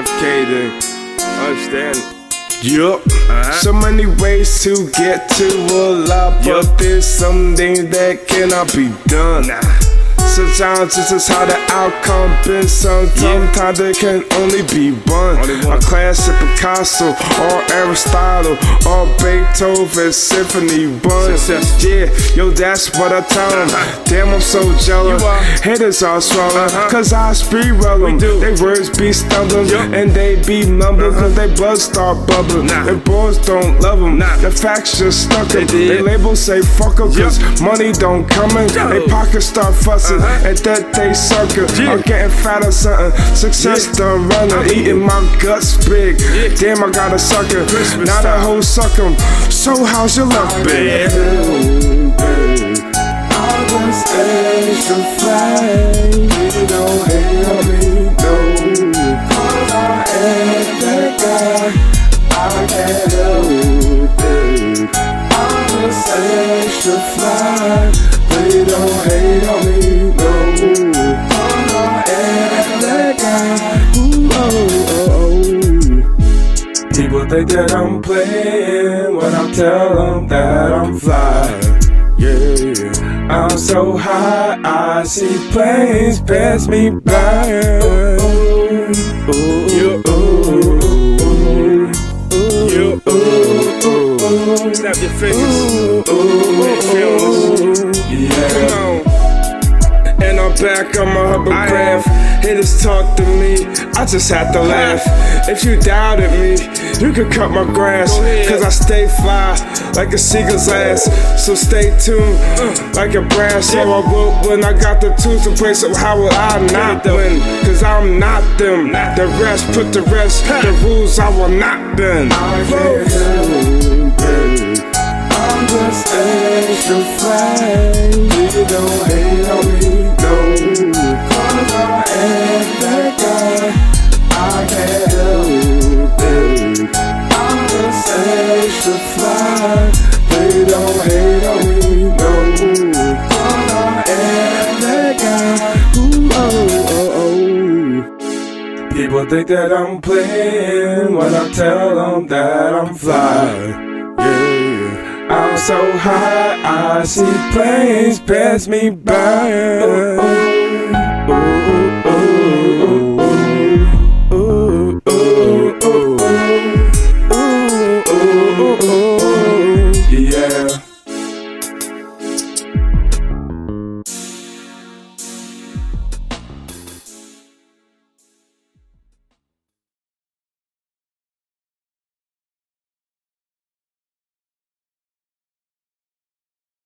FK to understand. Yup. So many ways to get to a lot, but there's something that cannot be done. Sometimes this is how the outcome been. Sometimes there can only be one. A classic Picasso or Aristotle or Beethoven Symphony 1. Yeah, yo, that's what I tell them. Damn, I'm so jealous. Haters are swallowing, cause I speed roll them. They words be stumbling and they be mumbling, cause they blood start bubbling. Their boys don't love them, the facts just stuck them. They labels say fuck them, cause money don't come in. They pockets start fussing. And that they sucker, I'm getting fat or something. Success done running, eating my guts big. Damn, I got a sucker, now the whole sucker. So how's your luck, babe? I was extra fly. You don't hate on me, no. Cause I ain't that guy. I can't help it. I was extra fly. They don't hate on me, no. I am that guy. Ooh, People think that I'm playing when I tell them that I'm fly. Yeah, I'm so high, I see planes pass me by. Snap your fingers. Yeah. Come on. And I'm back on my hovercraft. Haters talk to me, I just had to laugh. If you doubted me, you could cut my grass. Cause I stay fly like a seagull's ass. So stay tuned like a brass. So I will when I got the tools to play. So how will I not win? Cause I'm not them. The rest, put the rest. The rules I will not bend. I can't help it. I'm just extra fly. You don't hate on me, no. Cause I ain't that guy. I can't help it. I'm just extra fly. They don't hate on me, no. Cause I ain't that guy. Ooh, People think that I'm playing when I tell them that I'm fly. I'm so high, I see planes pass me by.